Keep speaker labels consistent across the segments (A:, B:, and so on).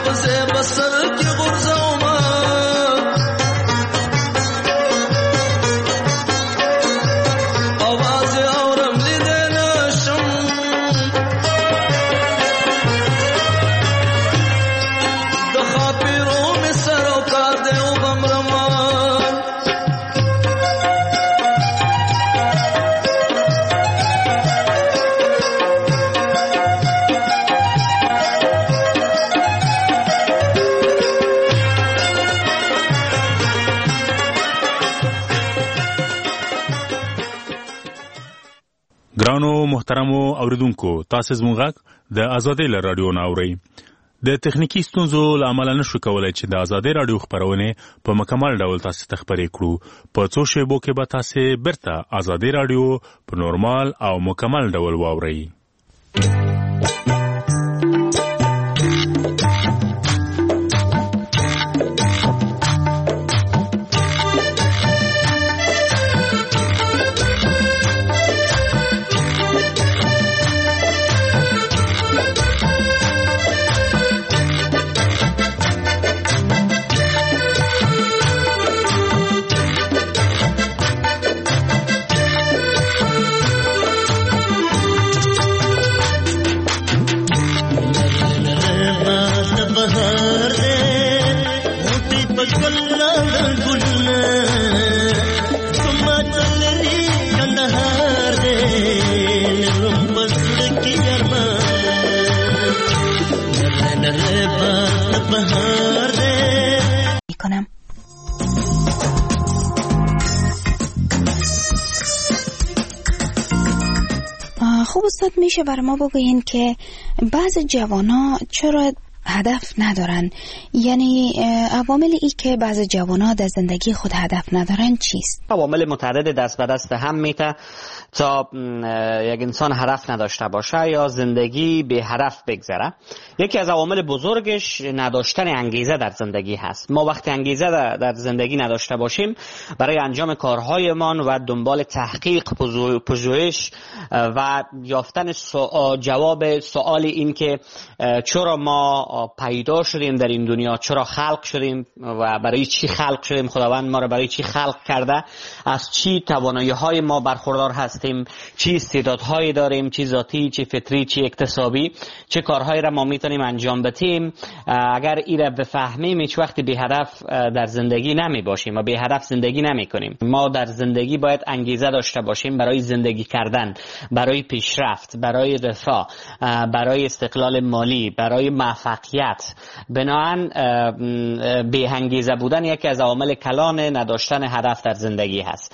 A: مغزه بسر کی غرزه اومد آواز آورم لیده نشم دخا پیروم سر و کاده و بمرمان
B: ګرانو محترمو اوریدونکو تاسو زموږ غږ د ازادۍ له رادیو نه اورئ. د تخنیکی ستونزو له امله نشو کولای چې د ازادۍ رادیو خبرونه په مکمل ډول تاسو ته خبرې کړو. په څو شیبو کې به تاسو برته ازادۍ رادیو په نورمال او مکمل ډول واورئ.
C: خب استاد میشه برای ما بگوین که بعض جوانا چرا هدف ندارن؟ یعنی عوامل ای که بعض جوانا در زندگی خود هدف ندارن چیست؟
D: عوامل متعدد دست به دست هم میته تا یک انسان هدف نداشته باشه یا زندگی به هدف بگذره. یکی از عوامل بزرگش نداشتن انگیزه در زندگی هست. ما وقتی انگیزه در زندگی نداشته باشیم برای انجام کارهایمان و دنبال تحقیق، پژوهش و یافتن جواب سوال این که چرا ما پیدا شدیم در این دنیا، چرا خلق شدیم و برای چی خلق شدیم، خداوند ما را برای چی خلق کرده، از چی توانایی‌های ما برخوردار هستیم، چی استعدادهایی داریم، چی ذاتی، چی فطری، چی اکتسابی، چه کارهایی را ما میتونیم انجام بدیم. اگر این را بفهمیم هیچ وقت بی هدف در زندگی نمی باشیم و بی هدف زندگی نمی کنیم. ما در زندگی باید انگیزه داشته باشیم برای زندگی کردن، برای پیشرفت، برای رفاه، برای استقلال مالی، برای موفقیت. بنابراین بی انگیزه بودن یکی از عوامل کلان نداشتن هدف در زندگی هست.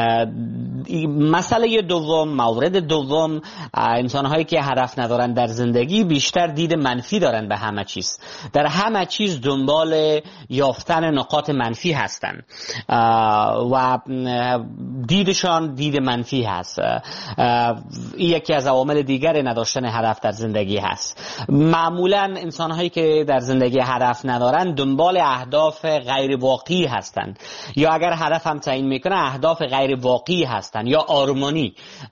D: مسئله دوم، مورد دوم، انسان‌هایی که هدف ندارن در زندگی بیشتر دید منفی دارن به همه چیز. در همه چیز دنبال یافتن نقاط منفی هستن و دیدشان دید منفی هست. این یکی از عوامل دیگر نداشتن هدف در زندگی هست. معمولاً انسان‌هایی که در زندگی هدف ندارن دنبال اهداف غیر واقعی هستند، یا اگر هدف هم تعیین میکنه اهداف غیر واقعی هستند یا آرمانی،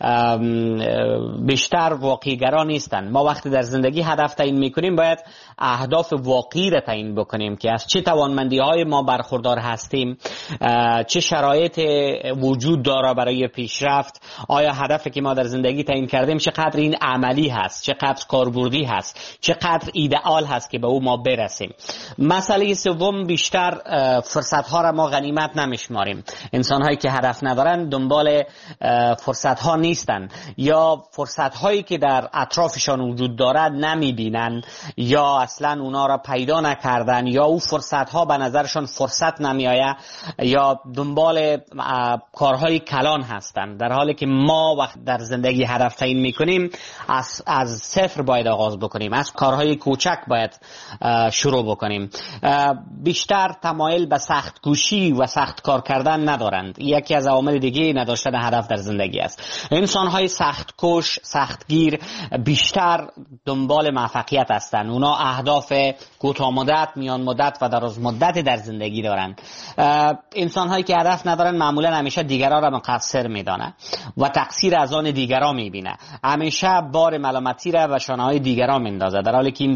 D: بیشتر واقعی‌گرا نیستند. ما وقتی در زندگی هدف تعیین میکنیم باید اهداف واقعی را تعیین بکنیم که از چه توانمندی‌های ما برخوردار هستیم، چه شرایط وجود داره برای پیشرفت، آیا هدفی که ما در زندگی تعیین کردیم چقدر این عملی هست، چقدر کاربردی هست، چقدر ایدئال هست که به او ما برسیم. مسئله سوم، بیشتر فرصت‌ها را ما غنیمت نمیشماریم. انسان‌هایی که هدف ندارن دنبال فرصت‌ها نیستن یا فرصت‌هایی که در اطرافشان وجود دارد نمی‌بینن یا اصلا اونا را پیدا نکردن یا او فرصت‌ها به نظرشان فرصت نمی‌آید یا دنبال کارهای کلان هستند، در حالی که ما وقت در زندگی هدف تعیین می‌کنیم از صفر باید آغاز بکنیم، از کارهای کوچک باید شروع بکنیم. بیشتر تمایل به سخت کوشی و سخت کار کردن ندارند. یکی از عوامل دیگه نداشتن هدف در زندگی است. انسان‌های سخت کوش، سختگیر بیشتر دنبال موفقیت هستند. اونا اهداف کوتاه مدت، میان مدت و دراز مدت در زندگی دارند. انسان‌هایی که هدف ندارن معمولا همیشه دیگران را مقصر می‌دانند و تقصیر از آن دیگران می‌بینه. همیشه بار ملامتی را و شانه‌های دیگران میندازه، در حالی که این درست نیست.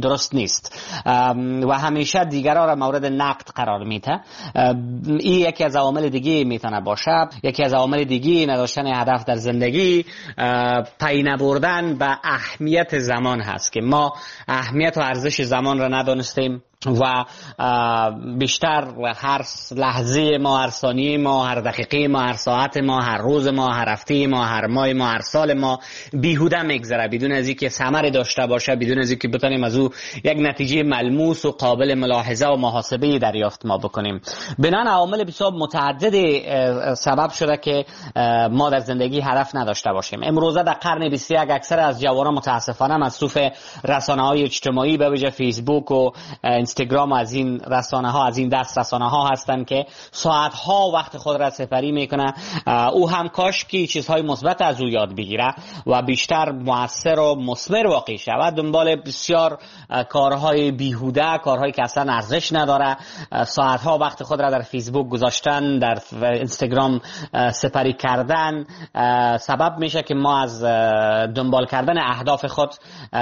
D: نیست و همیشه دیگران را مورد نقد قرار میده. این یکی از عوامل دیگه میتونه باشه. یکی از عوامل دیگه نداشتن هدف در زندگی پی نبردن به اهمیت زمان هست که ما اهمیت و ارزش زمان را ندانستیم و بیشتر هر لحظه ما، هر ثانیه ما، هر دقیقه ما، هر ساعت ما، هر روز ما، هر هفته ما، هر ماه ما، هر سال ما بیهوده میگذره بدون از اینکه ثمری داشته باشه، بدون از اینکه بتونیم از او یک نتیجه ملموس و قابل ملاحظه و محاسبه دریافت ما بکنیم. بنابراین عوامل بسیار متعدد سبب شده که ما در زندگی هدف نداشته باشیم. امروزه در قرن 21 اکثر از جوانان متاسفانه مصروف رسانه‌های اجتماعی به ویژه فیسبوک و اینستاگرام از این رسانه ها، از این دست رسانه ها هستند که ساعت ها وقت خود را سپری میکنه. او هم کاش که چیزهای مثبت از او یاد بگیره و بیشتر مؤثر و مثمر واقع شود. دنبال بسیار کارهای بیهوده، کارهایی که اصلا ارزش نداره، ساعت ها وقت خود را در فیسبوک گذاشتن، در اینستاگرام سپری کردن سبب میشه که ما از دنبال کردن اهداف خود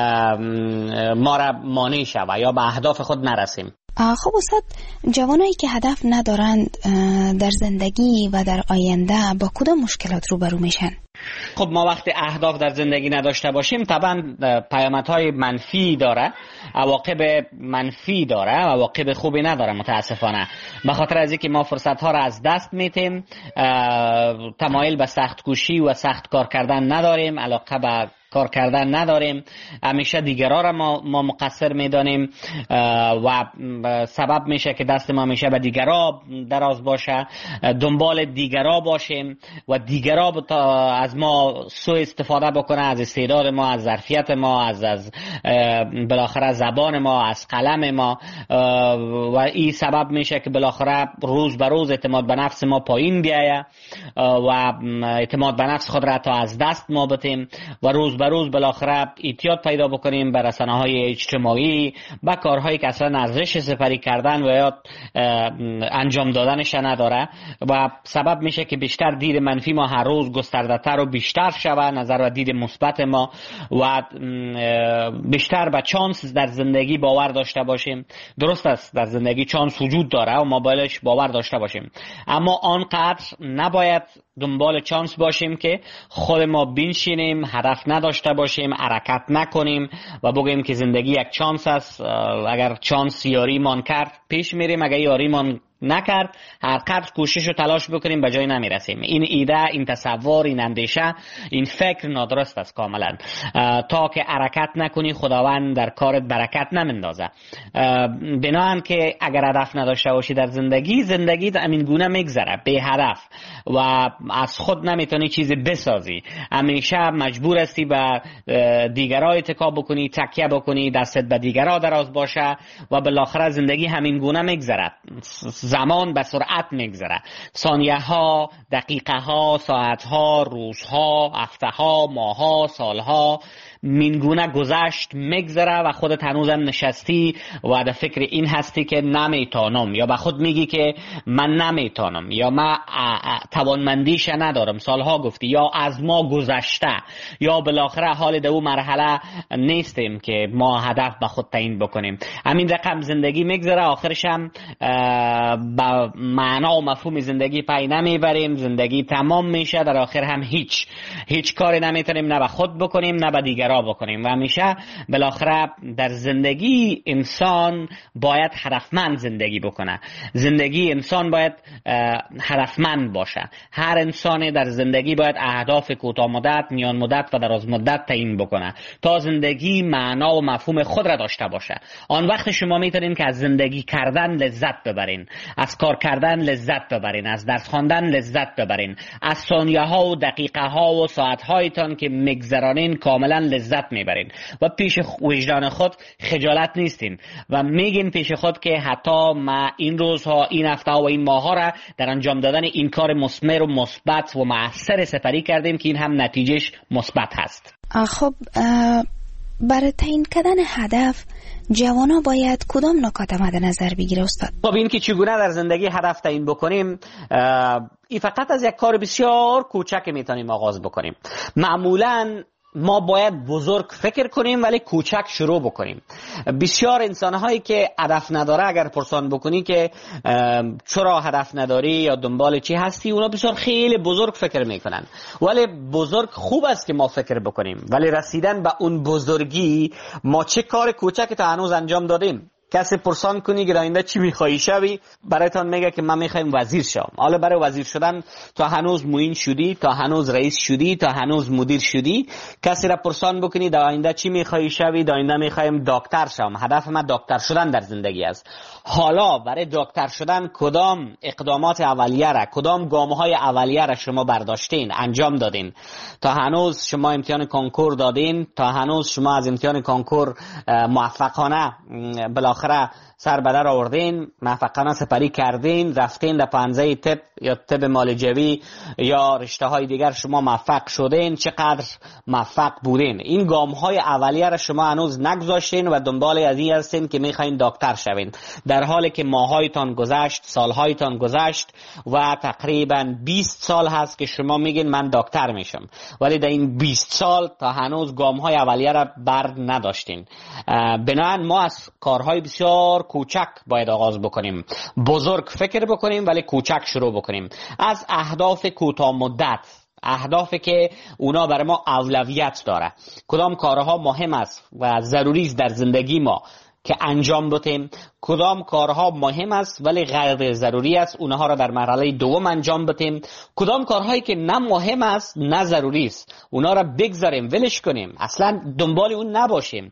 D: ما را مانع شود یا به اهداف خود نرسیم.
C: خب استاد، جوانایی که هدف ندارند در زندگی و در آینده با کدام مشکلات روبرو میشن؟
D: خب ما وقتی اهداف در زندگی نداشته باشیم طبعا پیامدهای منفی داره، عواقب منفی داره، عواقب خوبی نداره متاسفانه. به خاطر از اینکه ما فرصت ها را از دست میتیم، تمایل به سخت کوشی و سخت کار کردن نداریم، علاقه به کار کردن نداریم، همیشه دیگران را ما مقصر میدانیم و سبب میشه که دست ما همیشه به دیگران دراز باشه، دنبال دیگران باشیم و دیگران از ما سوء استفاده بکنه، از استعداد ما، از ظرفیت ما، از بالاخره زبان ما، از قلم ما و این سبب میشه که بالاخره روز به روز اعتماد به نفس ما پایین بیایه و اعتماد به نفس خود را تا از دست ما بدیم و روز به روز بالاخره اعتیاد پیدا بکنیم به رسانه‌های اجتماعی، به کارهایی که اصلا ارزش سپری کردن و یا انجام دادنش نداره و سبب میشه که بیشتر دید منفی ما هر روز گسترده‌تر و بیشتر شود، نظر و دید مثبت ما و بیشتر به چانس در زندگی باور داشته باشیم. درست است در زندگی چانس وجود داره و ما بایدش باور داشته باشیم، اما آنقدر نباید دنبال چانس باشیم که خود ما بنشینیم، هدف نداشته باشیم، حرکت نکنیم و بگیم که زندگی یک چانس است، اگر چانس یاری مان کرد پیش میریم، اگر یاری مان نکرد هر قدر کوشش و تلاش بکنیم به جای نمیرسیم. این ایده، این تصور، این اندیشه، این فکر نادرست است کاملا. تا که حرکت نکنی خداوند در کارت برکت نمیندازه. بنابراین که اگر هدف نداشته باشی در زندگی همین گونه میگذره بی هدف و از خود نمیتونی چیزی بسازی، همیشه مجبور هستی به دیگران اتکا بکنی، تکیه بکنی، دستت به دیگران دراز باشه و بالاخره زندگی همین گونه میگذره. زمان به سرعت میگذره، ثانیه ها، دقیقه ها، ساعت ها، روزها، هفته ها، ماه ها، سال ها مینگونه گذشت میگذره و خودت هنوزم نشستی و در فکر این هستی که نمیتونم، یا به خود میگی که من نمیتونم، یا من توانمندیش ندارم، سالها گفتی، یا از ما گذشته، یا بالاخره حال دو مرحله نیستیم که ما هدف به خود تعیین بکنیم. همین رقم زندگی میگذره، آخرش هم با معنا و مفهوم زندگی پی نمیبریم، زندگی تمام میشه، در آخر هم هیچ کاری نمیتونیم نه به خود بکنیم نه به دیگران بکنیم و همیشه بالاخره در زندگی انسان باید هدفمند زندگی بکنه. زندگی انسان باید هدفمند باشه. هر انسان در زندگی باید اهداف کوتاه مدت، میان مدت و دراز مدت تعیین بکنه تا زندگی معنا و مفهوم خود را داشته باشه. آن وقت شما میتونین که از زندگی کردن لذت ببرین، از کار کردن لذت ببرین، از درس خواندن لذت ببرین، از ثانیه ها و دقیقه ها و ساعت هایتان که میگذرانین کاملا لذت میبرین و پیش وجدان خود خجالت نیستین و میگین پیش خود که حتی ما این روزها، این هفته و این ماه ها را در انجام دادن این کار مثمر و مثبت و مؤثر سپری کردیم که این هم نتیجهش مثبت هست.
C: خب برای تعیین کردن هدف جوانا باید کدام نکات مد نظر بگیره استاد؟
D: خب این که چگونه در زندگی هدف تعیین بکنیم، این فقط از یک کار بسیار کوچک میتونیم آغاز بکنیم. معمولاً ما باید بزرگ فکر کنیم ولی کوچک شروع بکنیم. بسیار انسان‌هایی که هدف نداره اگر پرسان بکنی که چرا هدف نداری یا دنبال چی هستی، اونا بسیار خیلی بزرگ فکر میکنن. ولی بزرگ خوب است که ما فکر بکنیم، ولی رسیدن به اون بزرگی ما چه کار کوچک تا هنوز انجام دادیم. کسی پرسان کنی که آینده چی میخوایی شوی، برایتان میگه که من میخوایم وزیر شم. حالا برای وزیر شدن تا هنوز معین شدی، تا هنوز رئیس شدی، تا هنوز مدیر شدی. کسی را پرسان بکنی در آینده چی میخوایی شوی، در آینده میخوایم دکتر شم، هدف من دکتر شدن در زندگی است. حالا برای دکتر شدن کدام اقدامات اولیه را، کدام گام‌های اولیه را شما برداشتین، انجام دادین؟ تا هنوز شما امتحان کنکور دادین، تا هنوز شما از امتحان کنکور موفقانه بالاخره سر به در آوردین، موفقانه سپری کردین، رفتین در پانزه طب یا طب معالجوی یا رشته های دیگر شما موفق شدین، چقدر موفق بودین؟ این گام های اولیه را شما هنوز نگذاشتین و دنبال از این هستین که میخواین دکتر شوین، در حالی که ماهایتان گذشت، سالهایتان گذشت و تقریبا 20 سال هست که شما میگین من دکتر میشم، ولی در این 20 سال تا هنوز گام های اولیه را بر نداشتین. بنابراین ما از کارهای بسیار کوچک باید آغاز بکنیم، بزرگ فکر بکنیم ولی کوچک شروع بکنیم. از اهداف کوتاه مدت، اهدافی که اونا برای ما اولویت داره، کدام کارها مهم است و ضروری است در زندگی ما که انجام بدیم، کدام کارها مهم است ولی غیر ضروری است اونها را در مرحله دوم انجام بدیم، کدام کارهایی که نه مهم است نه ضروری است اونها را بگذاریم، ولش کنیم، اصلا دنبال اون نباشیم.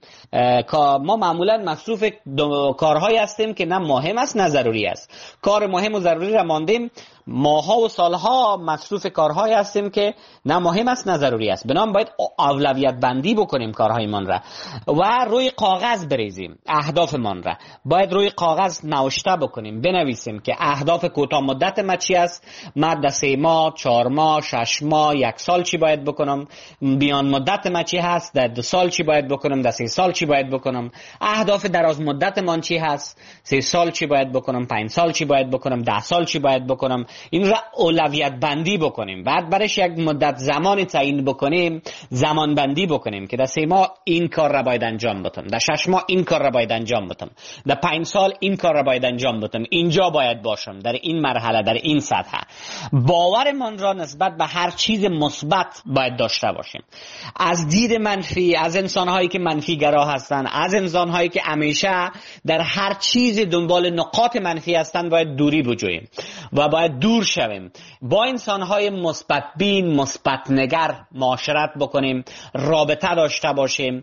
D: ما معمولا مصروف کارهایی هستیم که نه مهم است نه ضروری است. کار مهم و ضروری را ماندیم، ماها و سالها مصروف کارهایی هستیم که نه مهم است نه ضروری است. بنابراین باید اولویت بندی بکنیم کارهایمان را و روی کاغذ بریزیم. اهدافمان را باید روی کاغذ نوشته بکنیم، بنویسیم که اهداف کوتاه مدت ما چی است، من در 3 ماه، 4 ماه، 6 ماه، 1 سال چی باید بکنم، میان مدت ما چی هست، در 2 سال چی باید بکنم، در 3 سال چی باید بکنم، اهداف دراز مدت من چی هست، 3 سال چی باید بکنم، 5 سال چی باید بکنم، 10 سال چی باید بکنم. این را اولویت بندی بکنیم. بعد برایش یک مدت زمان تعیین بکنیم، زمان بندی بکنیم که در 3 ماه این کار را باید انجام بدم، در 6 ماه این کار را باید انجام بدم، در 5 سال این کار را باید انجام بدم، اینجا باید باشم، در این مرحله، در این سطح. باورمان را نسبت به هر چیز مثبت باید داشته باشیم. از دید منفی، از انسان‌هایی که منفی گرا هستند، از انسان‌هایی که همیشه در هر چیز دنبال نقاط منفی هستند باید دوری بجوییم و باید دور شویم. با انسان‌های مثبت بین، مثبت نگر معاشرت بکنیم، رابطه داشته باشیم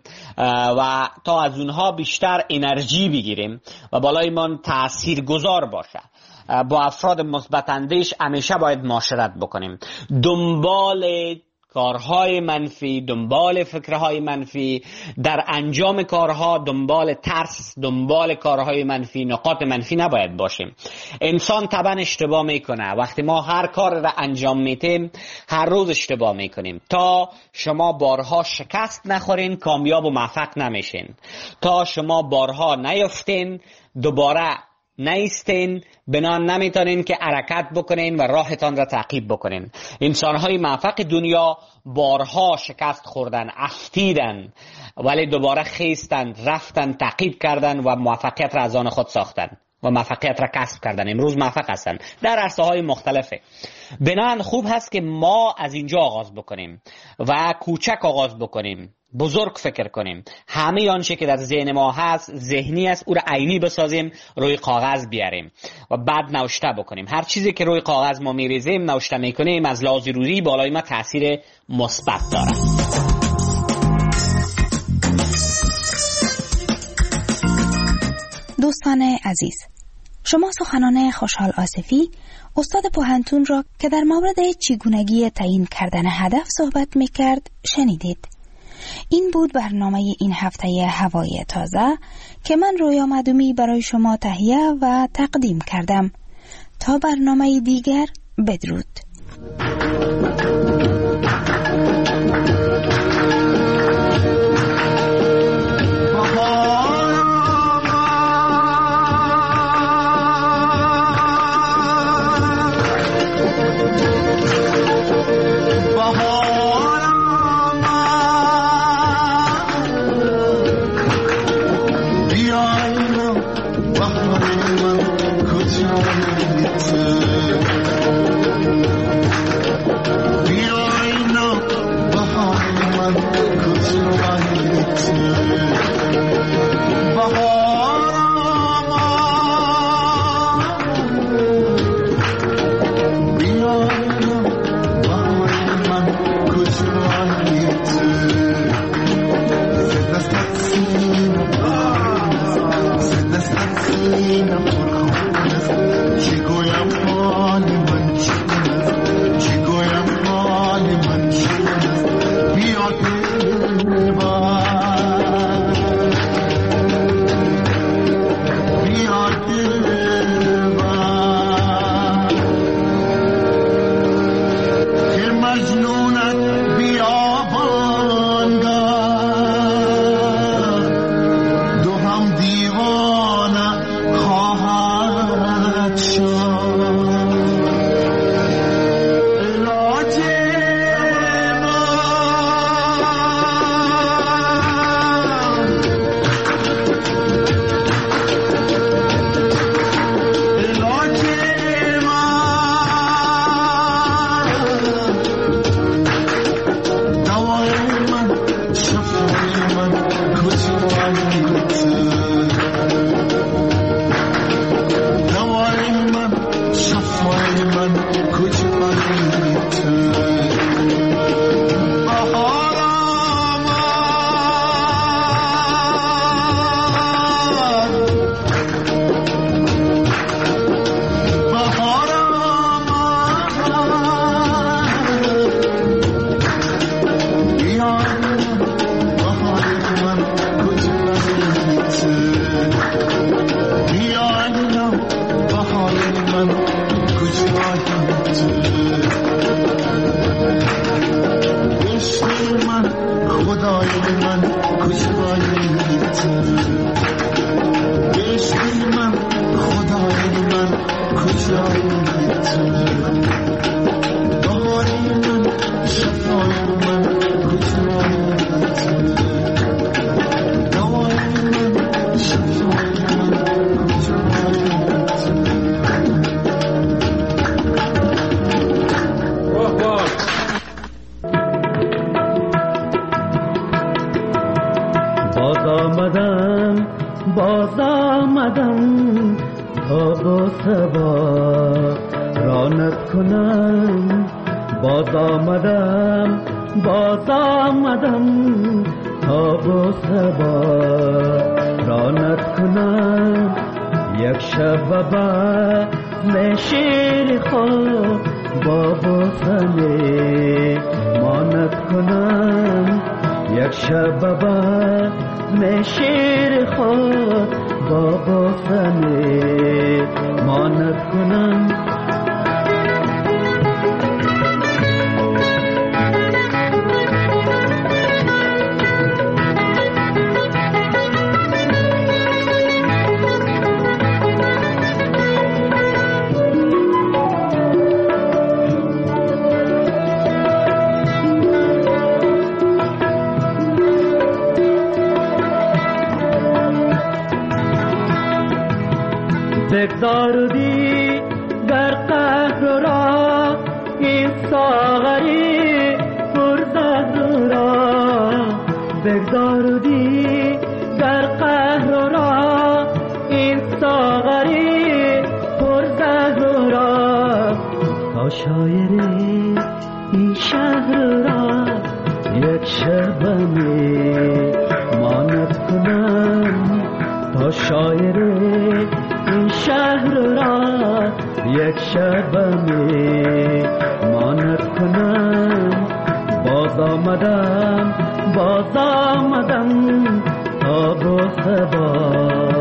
D: و تا از اونها بیشتر انرژی بگیریم و بالایمان تاثیرگذار باشه. با افراد مثبت اندیش همیشه باید معاشرت بکنیم. دنبال کارهای منفی، دنبال فکرهای منفی، در انجام کارها دنبال ترس، دنبال کارهای منفی، نقاط منفی نباید باشیم. انسان طبعا اشتباه میکنه. وقتی ما هر کار را انجام میدیم هر روز اشتباه میکنیم. تا شما بارها شکست نخورین کامیاب و موفق نمیشین. تا شما بارها نیفتین دوباره نیستین، بنان نمیتونین که حرکت بکنین و راهتان را تعقیب بکنین. انسانهای موفق دنیا بارها شکست خوردن، افتیدن، ولی دوباره خیستن، رفتن، تعقیب کردن و موفقیت را از آن خود ساختن و موفقیت را کسب کردن. امروز موفق هستن در عرصه‌های مختلفه. بنان خوب هست که ما از اینجا آغاز بکنیم و کوچک آغاز بکنیم، بزرگ فکر کنیم. همه آنچه که در ذهن ما هست، ذهنی است، او را عینی بسازیم، روی کاغذ بیاریم و بعد نوشته بکنیم. هر چیزی که روی کاغذ ما میریزیم، نوشته میکنیم، از لحاظ روحی بالای ما تاثیر مثبت داره.
C: دوستان عزیز، شما سخنان خوشحال آصفی، استاد پوهنتون را که در مورد چگونگی تعیین کردن هدف صحبت میکرد شنیدید. این بود برنامه این هفته هوای تازه که من رویا مدومی برای شما تهیه و تقدیم کردم. تا برنامه دیگر، بدرود.
E: باز آمدم تا با سبا رانت کنم. باز آمدم تا با سبا رانت کنم. یک شب با شیر خود با بوسنه مانت کنم. یک شب با شیر خود با بوسنه مانت کنم. بگذاردی در قهر را این ساغری پرزهر را. بگذاردی در قهر را این ساغری پرزهر را. تا شاعری این شهر را یک شبنه مانت کنم. تا شاعری این شهر را یک شبنه مانت کنم. باز آمدم تا با سبا